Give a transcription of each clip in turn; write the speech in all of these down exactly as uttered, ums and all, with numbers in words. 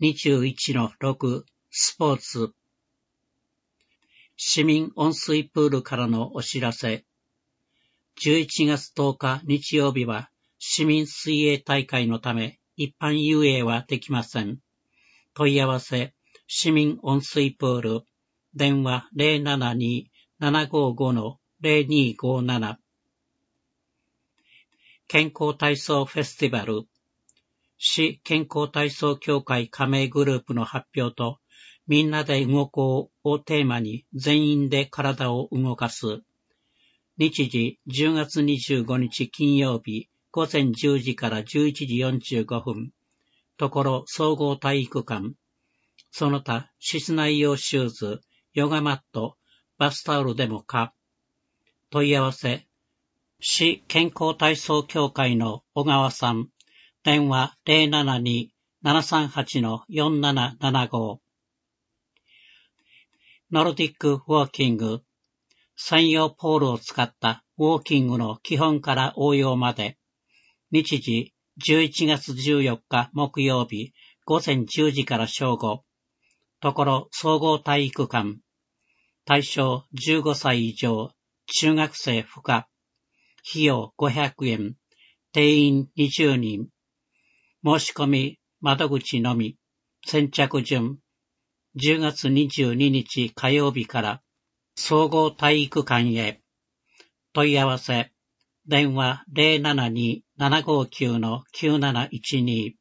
にじゅういちのろく スポーツ市民温水プールからのお知らせ。じゅういちがつとおか日曜日は市民水泳大会のため一般遊泳はできません。問い合わせ市民温水プール電話 ゼロななに ななごご ゼロにごなな。健康体操フェスティバル市健康体操協会加盟グループの発表とみんなで動こうをテーマに全員で体を動かす。日時じゅうがつにじゅうごにち金曜日午前じゅうじからじゅういちじよんじゅうごふん。ところ総合体育館。その他室内用シューズ、ヨガマット、バスタオルでもか。問い合わせ。市健康体操協会の小川さん。電話 ゼロななに ななさんはち よんななななご。ノルディックウォーキング。専用ポールを使ったウォーキングの基本から応用まで。日時じゅういちがつじゅうよっか木曜日午前じゅうじから正午。ところ総合体育館。対象じゅうごさい以上、中学生不可。費用ごひゃくえん。定員にじゅうにん。申し込み窓口のみ。先着順。じゅうがつにじゅうににち火曜日から総合体育館へ。問い合わせ。電話 ゼロななに ななごきゅう きゅうなないちに。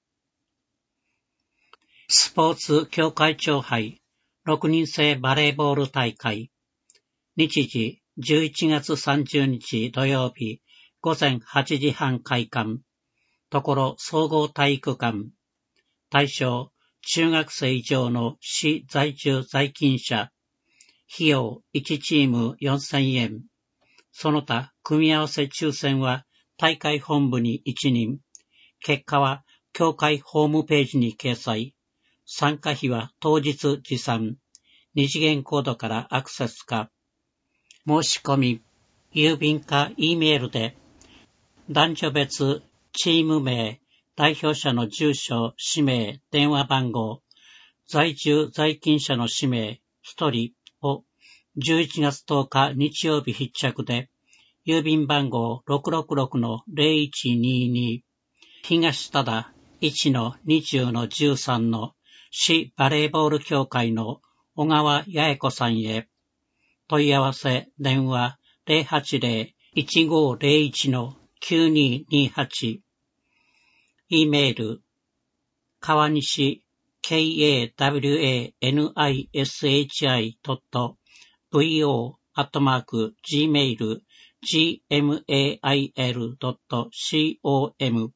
スポーツ協会長杯ろくにん制バレーボール大会。日時じゅういちがつさんじゅうにち土曜日午前はちじはん開館。ところ総合体育館。対象中学生以上の市在住在勤者。費用いちチームよんせんえん。その他組み合わせ抽選は大会本部にいちにん。結果は協会ホームページに掲載。参加費は当日持参。二次元コードからアクセスか。申し込み、郵便か E メールで、男女別、チーム名、代表者の住所、氏名、電話番号、在住在勤者の氏名、ひとりをじゅういちがつとおか日曜日必着で、郵便番号 ろくろくろくのゼロいちにに、東忠 いちのにじゅうのじゅうさんの市バレーボール協会の小川八重子さんへ。問い合わせ電話 ゼロはちゼロ いちごゼロいち きゅうににはち。E メール、川西 ケーエーダブリューエーエヌアイエスエイチアイ ドット ブイオー アットマーク ジーメール ジーエムエーアイエル ドット コム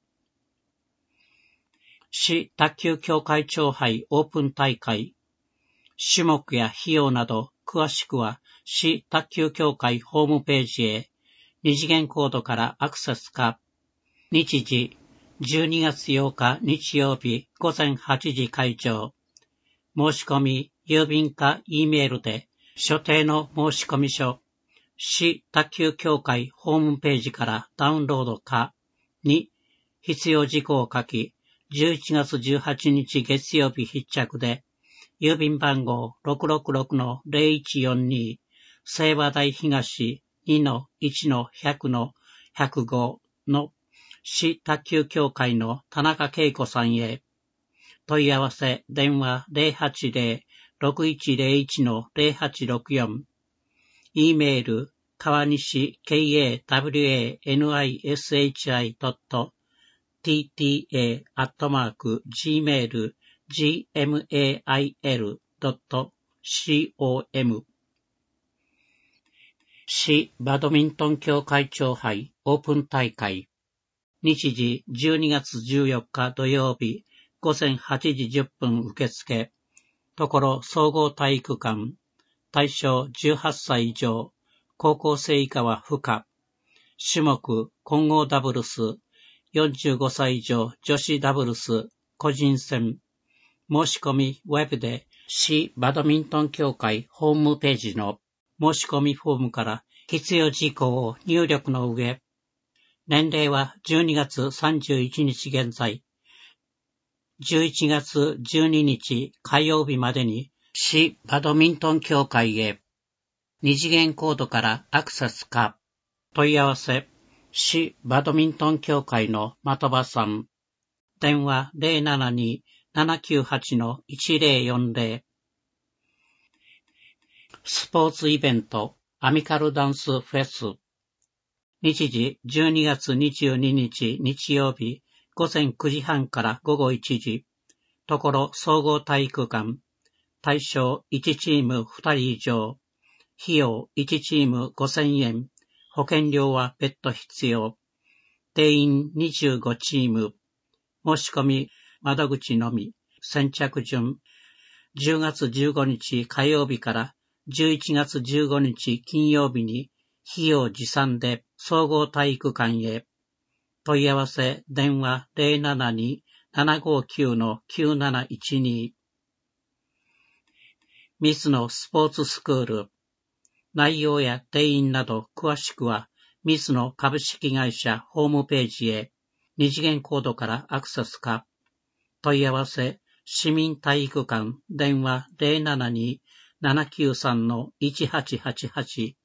市卓球協会長杯オープン大会。種目や費用など詳しくは市卓球協会ホームページへ二次元コードからアクセスか。日時じゅうにがつようか日曜日午前はちじ開場。申し込み郵便か E メールで所定の申し込み書、市卓球協会ホームページからダウンロードかに必要事項を書き、じゅういちがつじゅうはちにち月曜日必着で、郵便番号 ろくろくろくのゼロいちよんに 清和台東 にのいちのひゃくのひゃくごの市卓球協会の田中恵子さんへ。問い合わせ電話 ゼロはちゼロ ろくいちゼロいちのゼロはちろくよん。E メール川西 ケーエーダブリューエーエヌアイエスエイチアイ ドット ティーティーエー アットマーク ジーメール ジーエムエーアイエル ドット コム。市バドミントン協会長杯オープン大会。日時じゅうにがつじゅうよっか土曜日午前はちじじゅっぷん受付。ところ総合体育館。対象じゅうはっさい以上、高校生以下は不可。種目混合ダブルス、よんじゅうごさい以上女子ダブルス、個人戦。申し込みウェブで市バドミントン協会ホームページの申し込みフォームから必要事項を入力の上、年齢はじゅうにがつさんじゅういちにち現在。 じゅういちがつじゅうににち火曜日までに市バドミントン協会へ二次元コードからアクセスか問い合わせ市バドミントン協会の的場さん電話 ゼロななに ななきゅうはち いちゼロよんゼロスポーツイベントアミカルダンスフェス日時じゅうにがつにじゅうににち日曜日午前くじはんから午後いちじところ総合体育館対象いちチームふたり以上費用いちチームごせんえん保険料は別途必要定員にじゅうごチーム申し込み窓口のみ先着順じゅうがつじゅうごにち火曜日からじゅういちがつじゅうごにち金曜日に費用持参で総合体育館へ問い合わせ電話 ゼロななに ななごきゅう きゅうなないちに ミスのスポーツスクール内容や定員など詳しくはミスの株式会社ホームページへ二次元コードからアクセスか問い合わせ市民体育館電話 ゼロななに ななきゅうさん いちはちはちはち